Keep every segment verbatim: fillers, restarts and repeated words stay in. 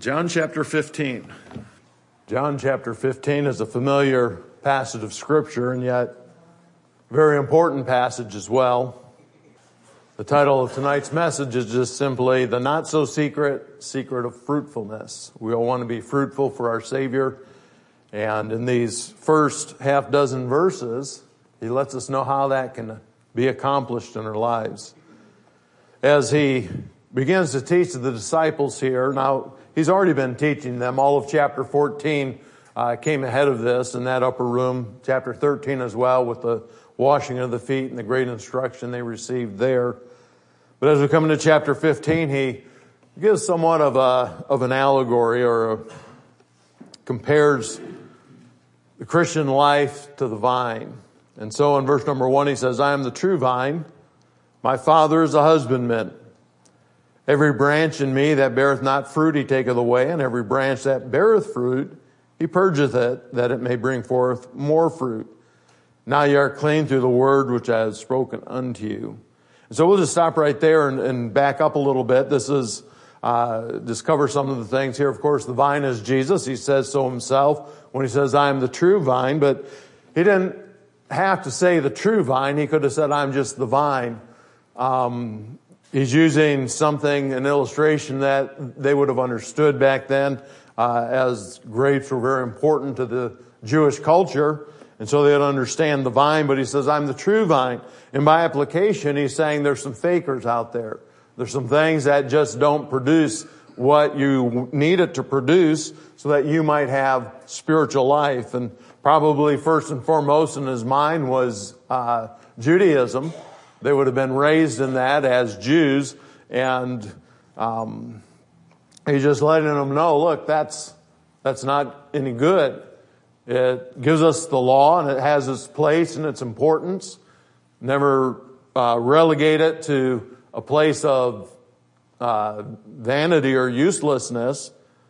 John chapter fifteen. John chapter fifteen is a familiar passage of Scripture, and yet very important passage as well. The title of tonight's message is just simply the not-so-secret secret of fruitfulness. We all want to be fruitful for our Savior, and in these first half dozen verses, he lets us know how that can be accomplished in our lives. As he begins to teach the disciples here, now he's already been teaching them. All of chapter fourteen uh, came ahead of this in that upper room. Chapter thirteen as well, with the washing of the feet and the great instruction they received there. But as we come into chapter fifteen, he gives somewhat of a of an allegory, or a, compares the Christian life to the vine. And so in verse number one, he says, "I am the true vine. My Father is a husbandman. Every branch in me that beareth not fruit, he taketh away, and every branch that beareth fruit, he purgeth it, that it may bring forth more fruit. Now ye are clean through the word which I have spoken unto you." And so we'll just stop right there and, and back up a little bit. This is, uh, just cover some of the things here. Of course, the vine is Jesus. He says so himself when he says, "I am the true vine," but he didn't have to say the true vine. He could have said, "I'm just the vine." Um, He's using something, an illustration that they would have understood back then, uh, as grapes were very important to the Jewish culture. And so they'd understand the vine, but he says, "I'm the true vine." And by application, he's saying there's some fakers out there. There's some things that just don't produce what you need it to produce so that you might have spiritual life. And probably first and foremost in his mind was, uh, Judaism. They would have been raised in that as Jews, and um, he's just letting them know, look, that's that's not any good. It gives us the law, and it has its place and its importance. Never uh, relegate it to a place of uh, vanity or uselessness,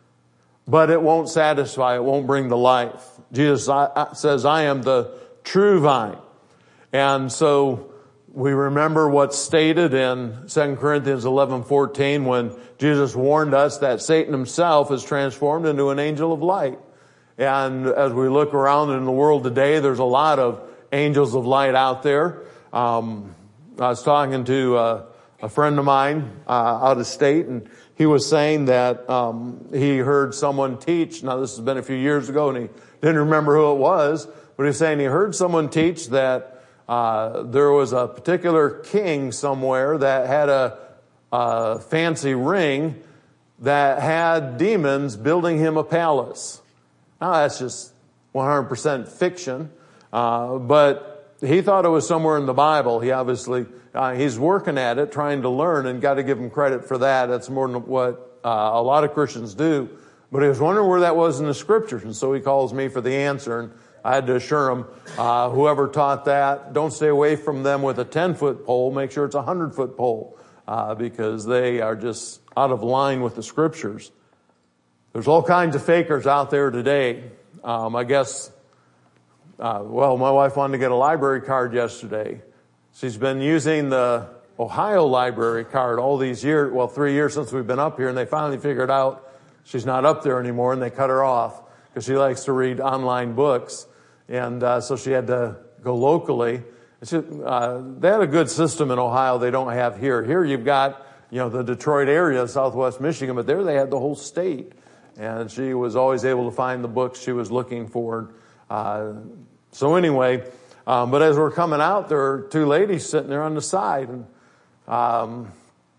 but it won't satisfy. It won't bring the life. Jesus says, "I am the true vine," and so we remember what's stated in Second Corinthians eleven fourteen when Jesus warned us that Satan himself is transformed into an angel of light. And as we look around in the world today, there's a lot of angels of light out there. Um, I was talking to uh, a friend of mine uh, out of state, and he was saying that um, he heard someone teach. Now, this has been a few years ago, and he didn't remember who it was, but he's saying he heard someone teach that Uh, there was a particular king somewhere that had a, a fancy ring that had demons building him a palace. Now that's just one hundred percent fiction, uh, but he thought it was somewhere in the Bible. He obviously, uh, he's working at it, trying to learn, and got to give him credit for that. That's more than what uh, a lot of Christians do. But he was wondering where that was in the Scriptures, and so he calls me for the answer. And I had to assure him, uh, whoever taught that, don't stay away from them with a ten-foot pole. Make sure it's a hundred-foot pole, uh, because they are just out of line with the Scriptures. There's all kinds of fakers out there today. Um, I guess, uh, well, my wife wanted to get a library card yesterday. She's been using the Ohio library card all these years, well, three years since we've been up here, and they finally figured out she's not up there anymore, and they cut her off because she likes to read online books. And uh, so she had to go locally. She, uh, they had a good system in Ohio they don't have here. Here you've got, you know, the Detroit area, southwest Michigan, but there they had the whole state. And she was always able to find the books she was looking for. Uh, so anyway, um, but as we're coming out, there are two ladies sitting there on the side. And um,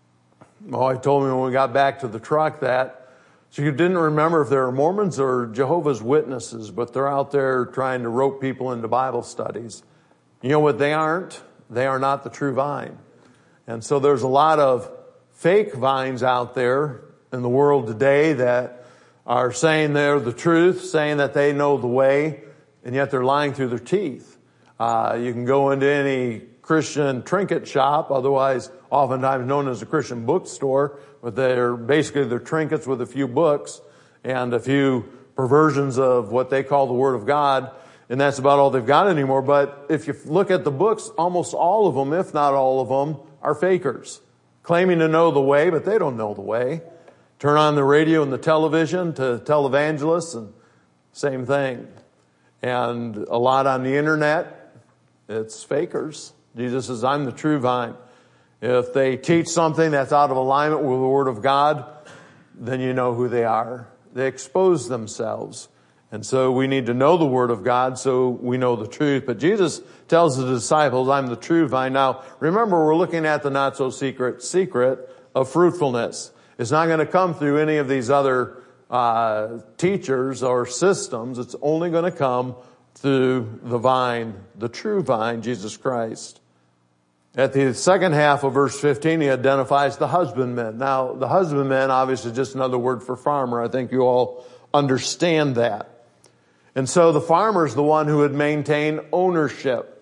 my wife told me when we got back to the truck that she didn't remember if they were Mormons or Jehovah's Witnesses, but they're out there trying to rope people into Bible studies. You know what they aren't? They are not the true vine. And so there's a lot of fake vines out there in the world today that are saying they're the truth, saying that they know the way, and yet they're lying through their teeth. Uh, you can go into any Christian trinket shop, otherwise oftentimes known as a Christian bookstore, but they're basically they're trinkets with a few books and a few perversions of what they call the Word of God, and that's about all they've got anymore. But if you look at the books, almost all of them, if not all of them, are fakers, claiming to know the way, but they don't know the way. Turn on the radio and the television to televangelists, and same thing. And a lot on the internet, it's fakers. Jesus says, I'm the true vine. If they teach something that's out of alignment with the Word of God, then you know who they are. They expose themselves. And so we need to know the Word of God so we know the truth. But Jesus tells the disciples, I'm the true vine. Now, remember, we're looking at the not-so-secret secret of fruitfulness. It's not going to come through any of these other uh teachers or systems. It's only going to come through the vine, the true vine, Jesus Christ. At the second half of verse fifteen, he identifies the husbandman. Now, the husbandman, obviously, is just another word for farmer. I think you all understand that. And so the farmer is the one who would maintain ownership.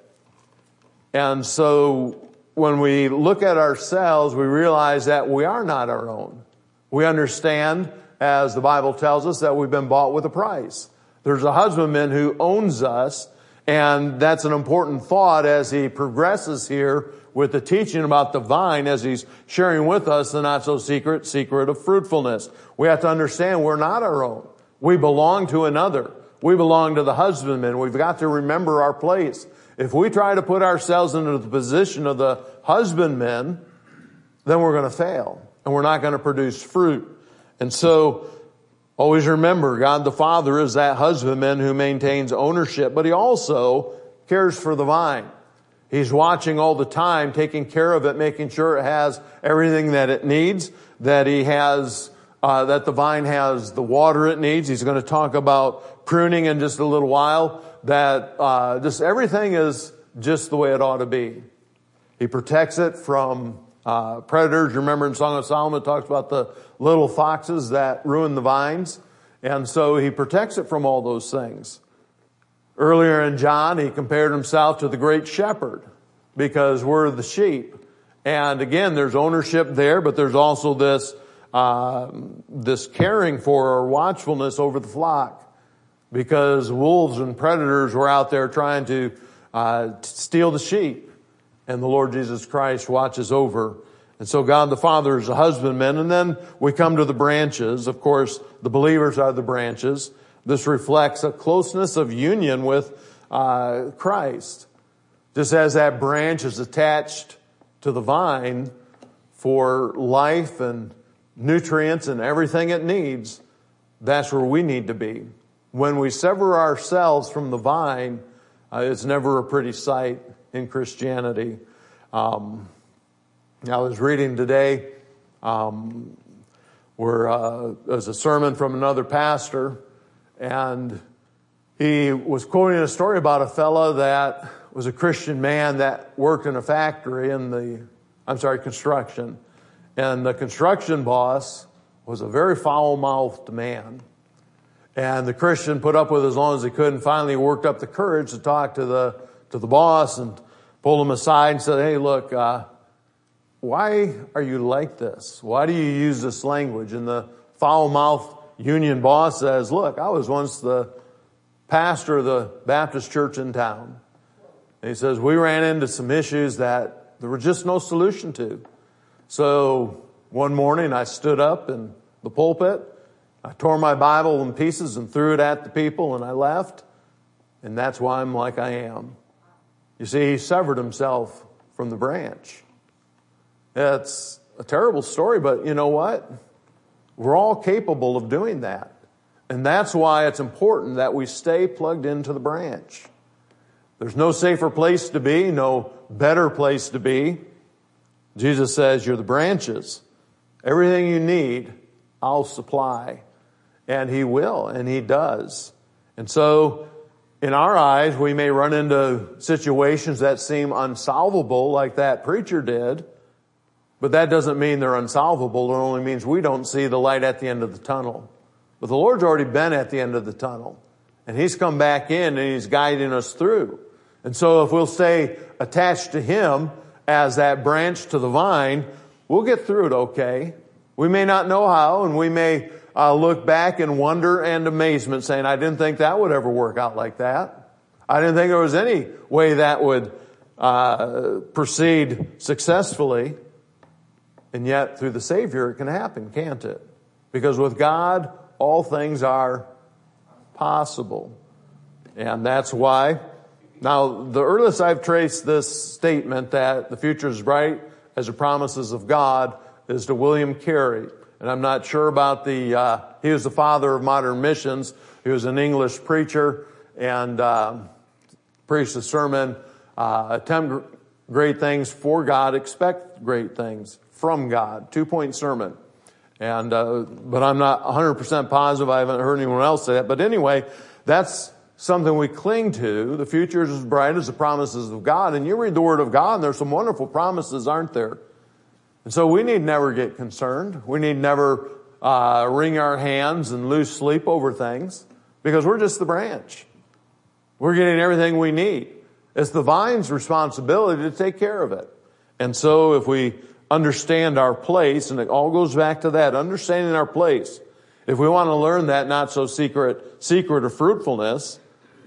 And so when we look at ourselves, we realize that we are not our own. We understand, as the Bible tells us, that we've been bought with a price. There's a husbandman who owns us, and that's an important thought as he progresses here with the teaching about the vine, as he's sharing with us the not-so-secret secret of fruitfulness. We have to understand we're not our own. We belong to another. We belong to the husbandman. We've got to remember our place. If we try to put ourselves into the position of the husbandman, then we're going to fail, and we're not going to produce fruit. And so, always remember, God the Father is that husbandman who maintains ownership, but he also cares for the vine. He's watching all the time, taking care of it, making sure it has everything that it needs, that he has, uh, that the vine has the water it needs. He's going to talk about pruning in just a little while, that, uh, just everything is just the way it ought to be. He protects it from, uh, predators. You remember in Song of Solomon, it talks about the little foxes that ruin the vines. And so he protects it from all those things. Earlier in John, he compared himself to the great shepherd because we're the sheep. And again, there's ownership there, but there's also this, uh, this caring for or watchfulness over the flock, because wolves and predators were out there trying to, uh, steal the sheep. And the Lord Jesus Christ watches over. And so God the Father is a husbandman. And then we come to the branches. Of course, the believers are the branches. This reflects a closeness of union with uh, Christ. Just as that branch is attached to the vine for life and nutrients and everything it needs, that's where we need to be. When we sever ourselves from the vine, uh, it's never a pretty sight in Christianity. Um, I was reading today um, where uh, there's a sermon from another pastor, and he was quoting a story about a fella that was a Christian man that worked in a factory in the, I'm sorry, construction. And the construction boss was a very foul-mouthed man. And the Christian put up with it as long as he could, and finally worked up the courage to talk to the to the boss and pulled him aside and said, hey, look, uh, why are you like this? Why do you use this language? And the foul-mouthed union boss says, look, I was once the pastor of the Baptist church in town. And he says, we ran into some issues that there was just no solution to. So one morning I stood up in the pulpit, I tore my Bible in pieces and threw it at the people, and I left. And that's why I'm like I am. You see, he severed himself from the branch. It's a terrible story, but you know what? We're all capable of doing that. And that's why it's important that we stay plugged into the branch. There's no safer place to be, no better place to be. Jesus says, you're the branches. Everything you need, I'll supply. And he will, and he does. And so, in our eyes, we may run into situations that seem unsolvable, like that preacher did. But that doesn't mean they're unsolvable. It only means we don't see the light at the end of the tunnel. But the Lord's already been at the end of the tunnel. And he's come back in and he's guiding us through. And so if we'll stay attached to him as that branch to the vine, we'll get through it okay. We may not know how, and we may uh, look back in wonder and amazement saying, I didn't think that would ever work out like that. I didn't think there was any way that would uh, proceed successfully. And yet, through the Savior, it can happen, can't it? Because with God, all things are possible. And that's why. Now, the earliest I've traced this statement that the future is bright as the promises of God is to William Carey. And I'm not sure about the, uh, he was the father of modern missions. He was an English preacher and uh, preached a sermon, uh, attempt great things for God, expect great things from God. Two-point sermon. And, uh, but I'm not one hundred percent positive. I haven't heard anyone else say that. But anyway, that's something we cling to. The future is as bright as the promises of God. And you read the Word of God, and there's some wonderful promises, aren't there? And so we need never get concerned. We need never uh, wring our hands and lose sleep over things, because we're just the branch. We're getting everything we need. It's the vine's responsibility to take care of it. And so if we understand our place, and it all goes back to that, understanding our place. If we want to learn that not so secret secret of fruitfulness,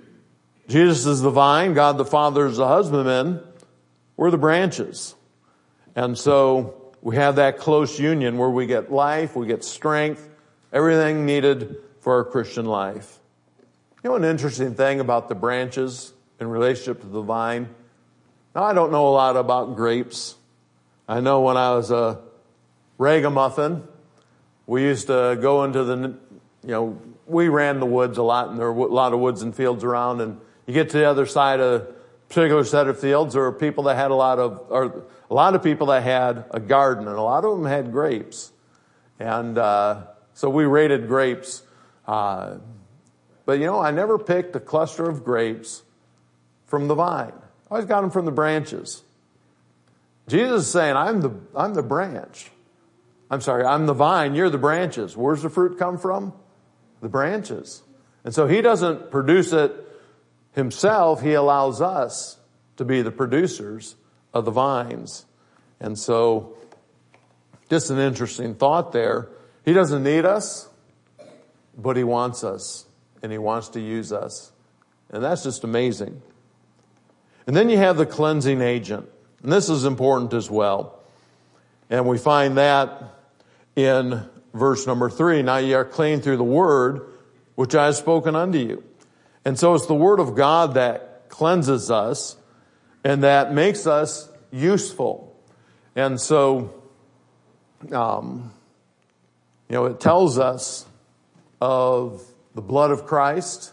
Jesus is the vine, God the Father is the husbandman, we're the branches. And so we have that close union where we get life, we get strength, everything needed for our Christian life. You know, an interesting thing about the branches in relationship to the vine. Now, I don't know a lot about grapes. I know when I was a ragamuffin, we used to go into the, you know, we ran the woods a lot, and there were a lot of woods and fields around, and you get to the other side of a particular set of fields, there were people that had a lot of, or a lot of people that had a garden, and a lot of them had grapes. And uh, so we raided grapes. Uh, but, you know, I never picked a cluster of grapes from the vine. I always got them from the branches. Jesus is saying, I'm the, I'm the branch. I'm sorry, I'm the vine, you're the branches. Where's the fruit come from? The branches. And so he doesn't produce it himself. He allows us to be the producers of the vines. And so, just an interesting thought there. He doesn't need us, but he wants us, and he wants to use us. And that's just amazing. And then you have the cleansing agent. And this is important as well. And we find that in verse number three. Now ye are clean through the word which I have spoken unto you. And so it's the word of God that cleanses us and that makes us useful. And so, um, you know, it tells us of the blood of Christ.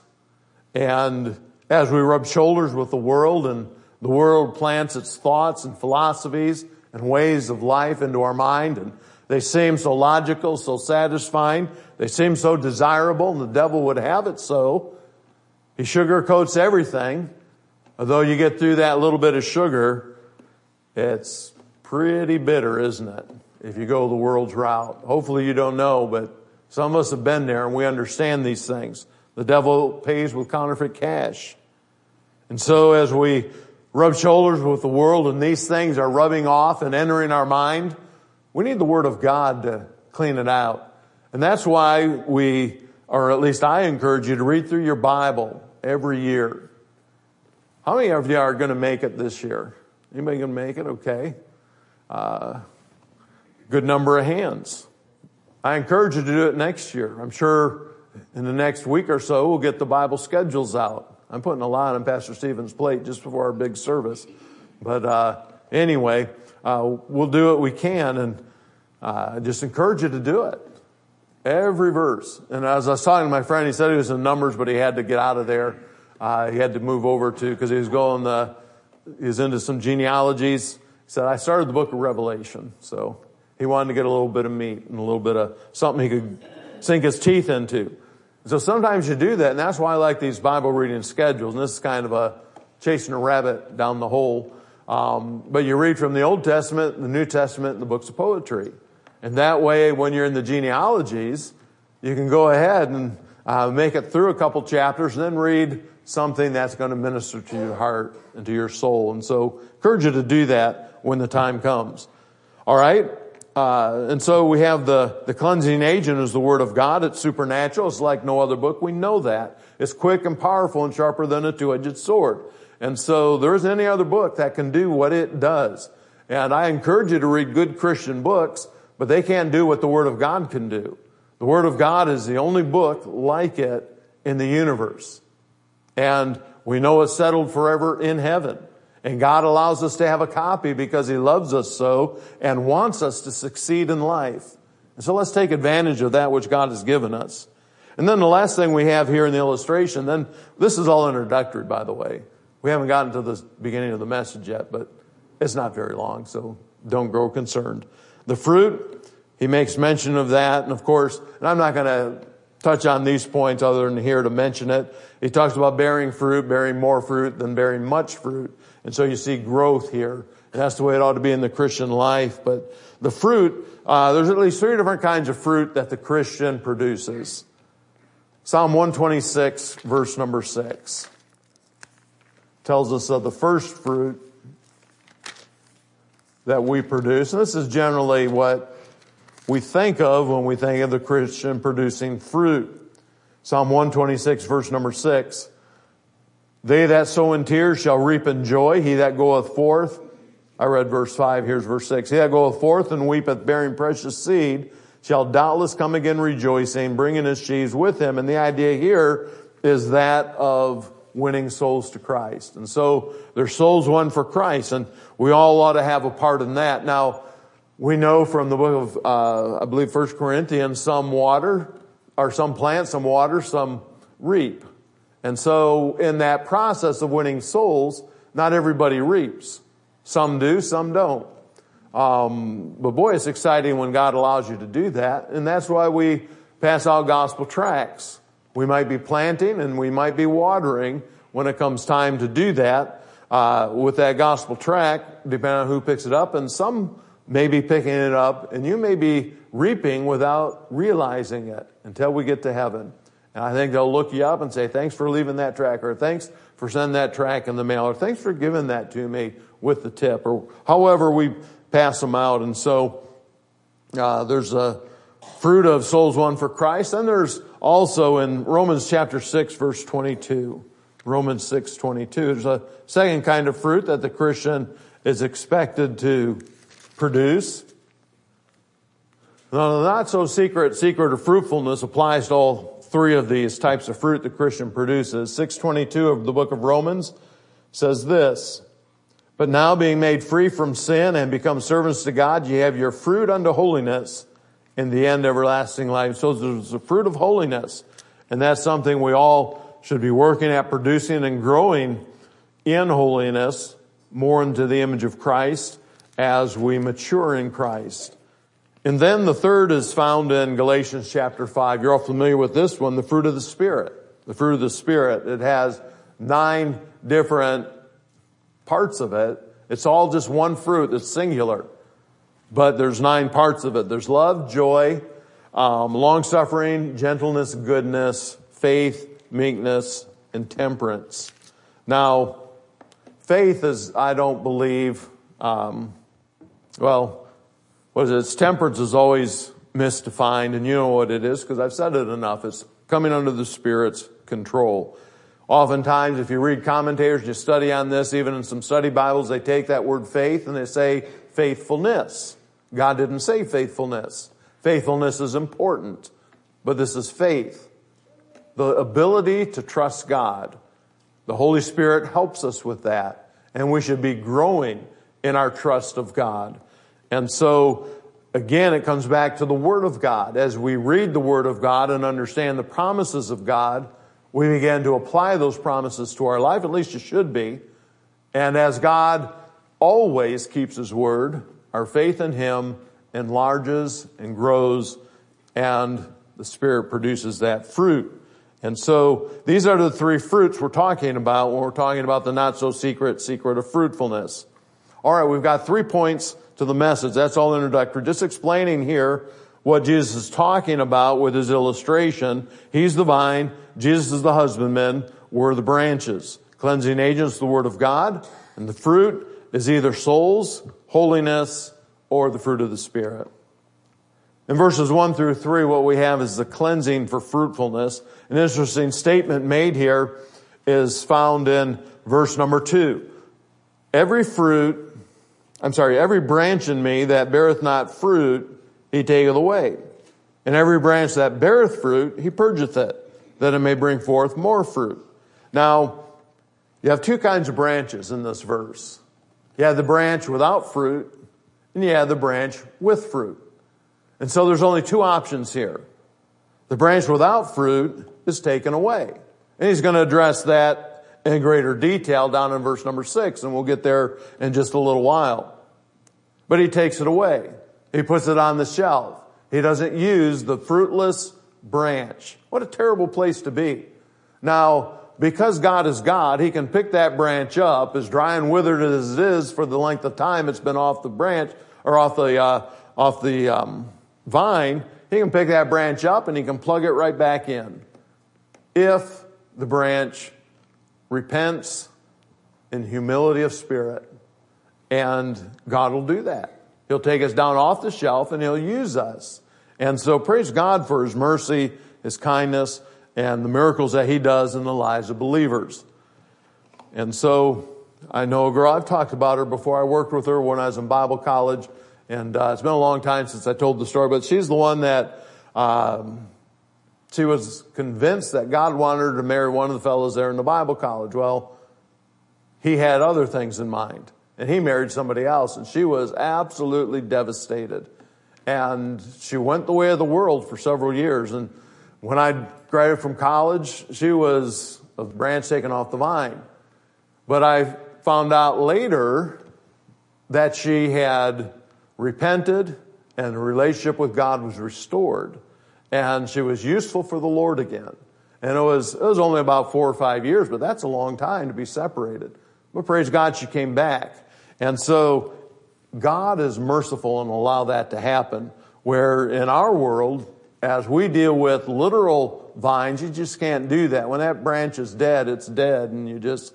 And as we rub shoulders with the world, and the world plants its thoughts and philosophies and ways of life into our mind, and they seem so logical, so satisfying. They seem so desirable, and the devil would have it so. He sugarcoats everything. Although you get through that little bit of sugar, it's pretty bitter, isn't it? If you go the world's route. Hopefully you don't know, but some of us have been there and we understand these things. The devil pays with counterfeit cash. And so as we rub shoulders with the world and these things are rubbing off and entering our mind, we need the Word of God to clean it out. And that's why we, or at least I encourage you to read through your Bible every year. How many of you are going to make it this year? Anybody going to make it? Okay. Uh, good number of hands. I encourage you to do it next year. I'm sure in the next week or so we'll get the Bible schedules out. I'm putting a lot on Pastor Stephen's plate just before our big service. But uh, anyway, uh, we'll do what we can, and uh, I just encourage you to do it. Every verse. And as I was talking to my friend, he said he was in Numbers, but he had to get out of there. Uh, he had to move over to, because he was going, the, he was into some genealogies. He said, I started the book of Revelation. So he wanted to get a little bit of meat and a little bit of something he could sink his teeth into. So sometimes you do that, and that's why I like these Bible reading schedules. And this is kind of a chasing a rabbit down the hole. Um, but you read from the Old Testament, the New Testament, and the books of poetry. And that way, when you're in the genealogies, you can go ahead and uh, make it through a couple chapters and then read something that's going to minister to your heart and to your soul. And so, encourage you to do that when the time comes. All right? Uh, and so we have the, the cleansing agent is the Word of God. It's supernatural. It's like no other book. We know that. It's quick and powerful and sharper than a two-edged sword. And so there isn't any other book that can do what it does. And I encourage you to read good Christian books, but they can't do what the Word of God can do. The The Word of God is the only book like it in the universe. And we know it's settled forever in heaven. And God allows us to have a copy because He loves us so and wants us to succeed in life. And so let's take advantage of that which God has given us. And then the last thing we have here in the illustration, then this is all introductory, by the way. We haven't gotten to the beginning of the message yet, but it's not very long, so don't grow concerned. The fruit, he makes mention of that. And of course, and I'm not going to touch on these points other than here to mention it. He talks about bearing fruit, bearing more fruit than bearing much fruit. And so you see growth here. And that's the way it ought to be in the Christian life. But the fruit, uh, there's at least three different kinds of fruit that the Christian produces. Psalm one twenty-six, verse number six, tells us of the first fruit that we produce. And this is generally what we think of when we think of the Christian producing fruit. Psalm one twenty-six, verse number six. They that sow in tears shall reap in joy. He that goeth forth. I read verse five. Here's verse six. He that goeth forth and weepeth bearing precious seed shall doubtless come again rejoicing, bringing his sheaves with him. And the idea here is that of winning souls to Christ. And so there's souls won for Christ, and we all ought to have a part in that. Now, we know from the book of, uh, I believe, First Corinthians, some water, or some plant, some water, some reap. And so in that process of winning souls, not everybody reaps. Some do, some don't. Um, but boy, it's exciting when God allows you to do that. And that's why we pass out gospel tracts. We might be planting and we might be watering when it comes time to do that, uh, with that gospel tract, depending on who picks it up. And some may be picking it up and you may be reaping without realizing it until we get to heaven. And I think they'll look you up and say, thanks for leaving that tract, or thanks for sending that tract in the mail, or thanks for giving that to me with the tip, or however we pass them out. And so uh, there's a fruit of souls won for Christ. And there's also in Romans chapter six, verse twenty-two, Romans six twenty-two, there's a second kind of fruit that the Christian is expected to produce. Now, the not so secret secret of fruitfulness applies to all three of these types of fruit the Christian produces. six twenty-two of the book of Romans says this: but now being made free from sin and become servants to God, ye have your fruit unto holiness, in the end everlasting life. So there's the fruit of holiness. And that's something we all should be working at producing and growing in holiness, more into the image of Christ as we mature in Christ. And then the third is found in Galatians chapter five. You're all familiar with this one, the fruit of the Spirit. The fruit of the Spirit. It has nine different parts of it. It's all just one fruit that's singular. But there's nine parts of it. There's love, joy, um, long-suffering, gentleness, goodness, faith, meekness, and temperance. Now, faith is, I don't believe, um, well, what is it? It's temperance is always misdefined, and you know what it is because I've said it enough. It's coming under the Spirit's control. Oftentimes, if you read commentators, you study on this, even in some study Bibles, they take that word faith and they say faithfulness. God didn't say faithfulness. Faithfulness is important, but this is faith. The ability to trust God. The Holy Spirit helps us with that, and we should be growing in our trust of God. And so, again, it comes back to the Word of God. As we read the Word of God and understand the promises of God, we begin to apply those promises to our life. At least you should be. And as God always keeps His Word, our faith in Him enlarges and grows, and the Spirit produces that fruit. And so these are the three fruits we're talking about when we're talking about the not-so-secret secret of fruitfulness. All right, we've got three points to the message. That's all introductory. Just explaining here what Jesus is talking about with his illustration. He's the vine. Jesus is the husbandman. We're the branches. Cleansing agents, the Word of God. And the fruit is either souls, holiness, or the fruit of the Spirit. In verses one through three, what we have is the cleansing for fruitfulness. An interesting statement made here is found in verse number two. Every fruit I'm sorry, every branch in me that beareth not fruit, he taketh away. And every branch that beareth fruit, he purgeth it, that it may bring forth more fruit. Now, you have two kinds of branches in this verse. You have the branch without fruit, and you have the branch with fruit. And so there's only two options here. The branch without fruit is taken away. And he's going to address that in greater detail down in verse number six, and we'll get there in just a little while. But he takes it away. He puts it on the shelf. He doesn't use the fruitless branch. What a terrible place to be. Now, because God is God, he can pick that branch up, as dry and withered as it is for the length of time it's been off the branch, or off the, uh, off the, um, vine. He can pick that branch up and he can plug it right back in. If the branch repents in humility of spirit, and God will do that. He'll take us down off the shelf and he'll use us. And so praise God for his mercy, his kindness, and the miracles that he does in the lives of believers. And so I know a girl, I've talked about her before. I worked with her when I was in Bible college, and uh, it's been a long time since I told the story, but she's the one that um, she was convinced that God wanted her to marry one of the fellows there in the Bible college. Well, he had other things in mind, and he married somebody else, and she was absolutely devastated. And she went the way of the world for several years. And when I graduated from college, she was a branch taken off the vine. But I found out later that she had repented and the relationship with God was restored. And she was useful for the Lord again. And it was, it was only about four or five years, but that's a long time to be separated. But praise God, she came back. And so God is merciful and allow that to happen, where in our world, as we deal with literal vines, you just can't do that. When that branch is dead, it's dead, and you just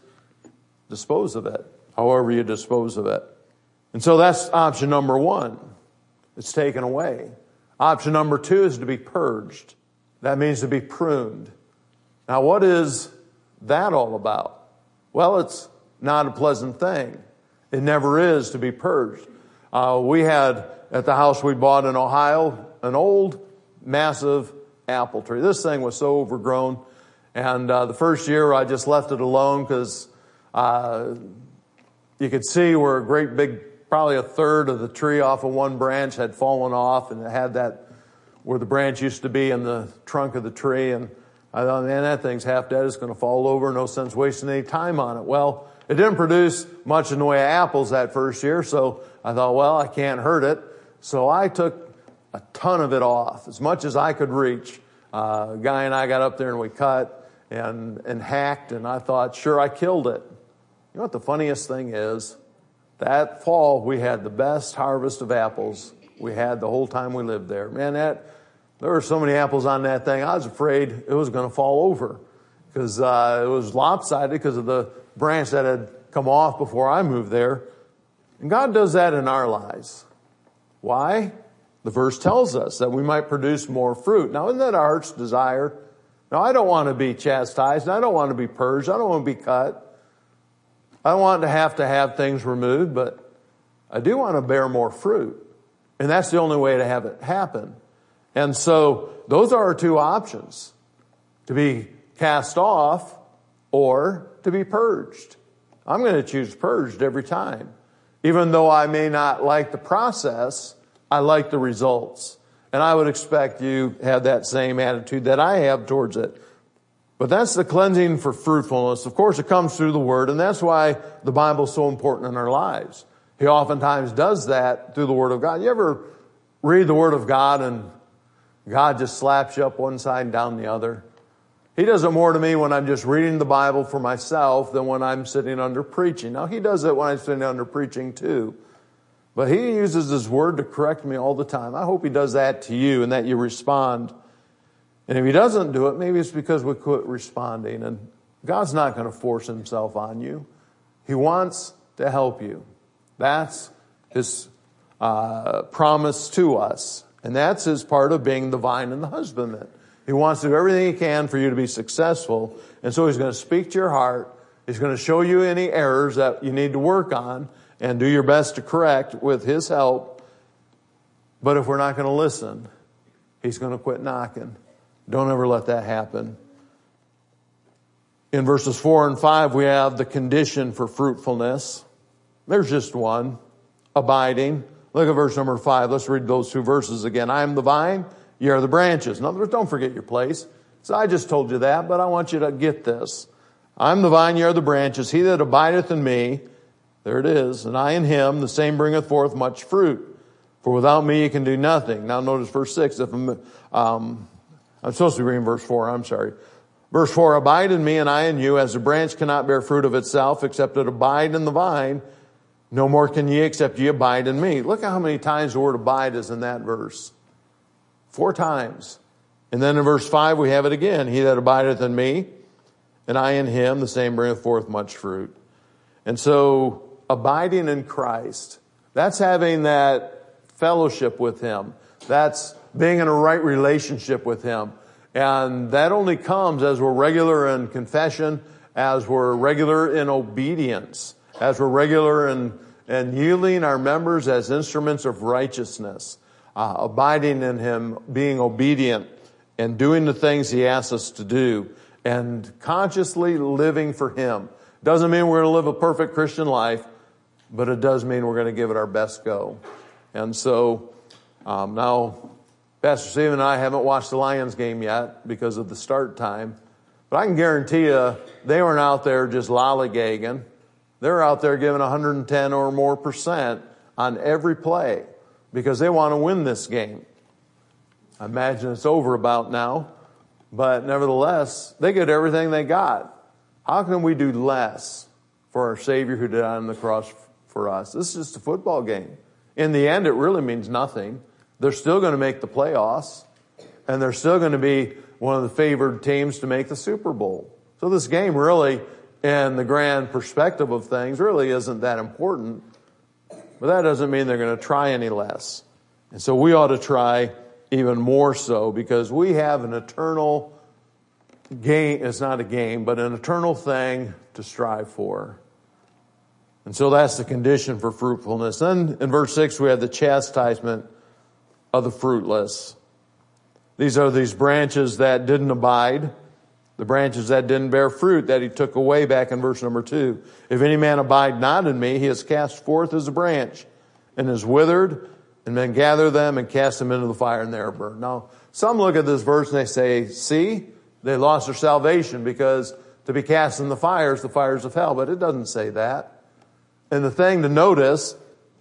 dispose of it, however you dispose of it. And so that's option number one. It's taken away. Option number two is to be purged. That means to be pruned. Now, what is that all about? Well, it's not a pleasant thing. It never is to be purged. Uh, we had, at the house we bought in Ohio, an old, massive apple tree. This thing was so overgrown. And uh, the first year I just left it alone because uh, you could see where a great big, probably a third of the tree off of one branch had fallen off, and it had that where the branch used to be in the trunk of the tree. And I thought, man, that thing's half dead. It's going to fall over. No sense wasting any time on it. Well, it didn't produce much in the way of apples that first year, so I thought, well, I can't hurt it. So I took a ton of it off, as much as I could reach. Uh, a guy and I got up there and we cut and, and hacked, and I thought, sure, I killed it. You know what the funniest thing is? That fall, we had the best harvest of apples we had the whole time we lived there. Man, that there were so many apples on that thing, I was afraid it was going to fall over because uh, it was lopsided because of the branch that had come off before I moved there. And God does that in our lives. Why? The verse tells us that we might produce more fruit. Now, isn't that our heart's desire? Now, I don't want to be chastised. I don't want to be purged. I don't want to be cut. I don't want to have to have things removed, but I do want to bear more fruit. And that's the only way to have it happen. And so those are our two options: to be cast off or to be purged. I'm going to choose purged every time. Even though I may not like the process, I like the results. And I would expect you have that same attitude that I have towards it. But that's the cleansing for fruitfulness. Of course, it comes through the Word, and that's why the Bible is so important in our lives. He oftentimes does that through the Word of God. You ever read the Word of God and God just slaps you up one side and down the other? He does it more to me when I'm just reading the Bible for myself than when I'm sitting under preaching. Now, he does it when I'm sitting under preaching too. But he uses his word to correct me all the time. I hope he does that to you and that you respond. And if he doesn't do it, maybe it's because we quit responding. And God's not going to force himself on you. He wants to help you. That's his uh, promise to us. And that's his part of being the vine and the husbandman. He wants to do everything he can for you to be successful. And so he's going to speak to your heart. He's going to show you any errors that you need to work on and do your best to correct with his help. But if we're not going to listen, he's going to quit knocking. Don't ever let that happen. In verses four and five, we have the condition for fruitfulness. There's just one, abiding. Look at verse number five. Let's read those two verses again. I am the vine, you are the branches. In other words, don't forget your place. So I just told you that, but I want you to get this. I'm the vine, you are the branches. He that abideth in me, there it is, and I in him, the same bringeth forth much fruit. For without me you can do nothing. Now notice verse six. If I'm, um, I'm supposed to be reading verse four, I'm sorry. Verse four, abide in me and I in you, as a branch cannot bear fruit of itself, except it abide in the vine. No more can ye, except ye abide in me. Look at how many times the word abide is in that verse. Four times. And then in verse five, we have it again. He that abideth in me, and I in him, the same bringeth forth much fruit. And so, abiding in Christ, that's having that fellowship with him. That's being in a right relationship with him. And that only comes as we're regular in confession, as we're regular in obedience, as we're regular in, in yielding our members as instruments of righteousness, uh, abiding in him, being obedient, and doing the things he asks us to do, and consciously living for him. Doesn't mean we're going to live a perfect Christian life, but it does mean we're going to give it our best go. And so, um, now, Pastor Steve and I haven't watched the Lions game yet because of the start time, but I can guarantee you they weren't out there just lollygagging. They're out there giving one hundred ten or more percent on every play because they want to win this game. I imagine it's over about now, but nevertheless, they get everything they got. How can we do less for our Savior who died on the cross for us? This is just a football game. In the end, it really means nothing. They're still going to make the playoffs, and they're still going to be one of the favored teams to make the Super Bowl. So this game really, in the grand perspective of things, really isn't that important. But that doesn't mean they're going to try any less. And so we ought to try even more so, because we have an eternal game. It's not a game, but an eternal thing to strive for. And so that's the condition for fruitfulness. Then in verse six, we have the chastisement of the fruitless. These are these branches that didn't abide, the branches that didn't bear fruit that he took away back in verse number two. If any man abide not in me, he is cast forth as a branch and is withered, and men gather them and cast them into the fire and they are burned. Now, some look at this verse and they say, see, they lost their salvation because to be cast in the fire is the fires of hell. But it doesn't say that. And the thing to notice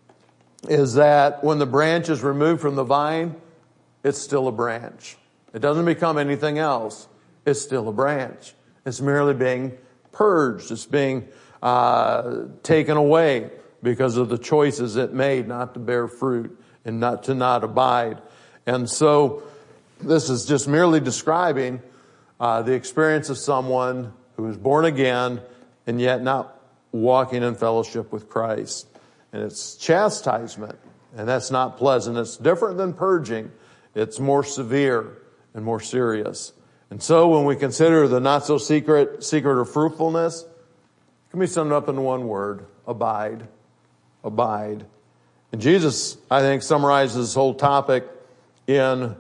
is that when the branch is removed from the vine, it's still a branch. It doesn't become anything else. It's still a branch. It's merely being purged. It's being uh, taken away because of the choices it made not to bear fruit and not to not abide. And so this is just merely describing uh, the experience of someone who is born again and yet not walking in fellowship with Christ. And it's chastisement, and that's not pleasant. It's different than purging. It's more severe and more serious. And so when we consider the not-so-secret secret of fruitfulness, it can be summed up in one word: abide. Abide. And Jesus, I think, summarizes this whole topic in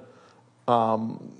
um,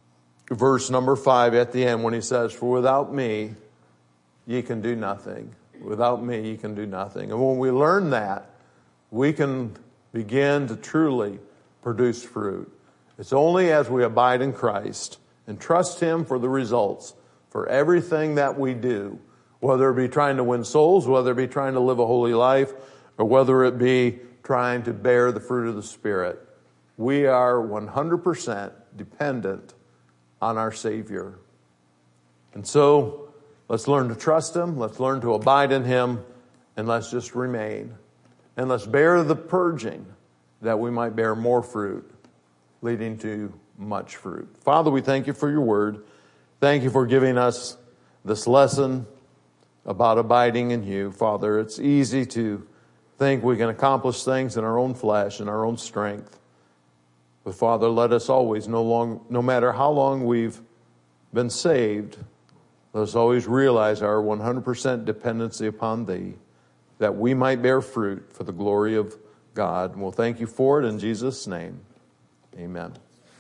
verse number five at the end when he says, for without me, ye can do nothing. Without me, ye can do nothing. And when we learn that, we can begin to truly produce fruit. It's only as we abide in Christ and trust him for the results for everything that we do, whether it be trying to win souls, whether it be trying to live a holy life, or whether it be trying to bear the fruit of the Spirit. We are one hundred percent dependent on our Savior. And so, let's learn to trust him, let's learn to abide in him, and let's just remain. And let's bear the purging that we might bear more fruit, leading to much fruit. Father, we thank you for your word. Thank you for giving us this lesson about abiding in you. Father, it's easy to think we can accomplish things in our own flesh and our own strength. But Father, let us always, no long, no matter how long we've been saved, let us always realize our one hundred percent dependency upon thee, that we might bear fruit for the glory of God. And we'll thank you for it in Jesus' name. Amen.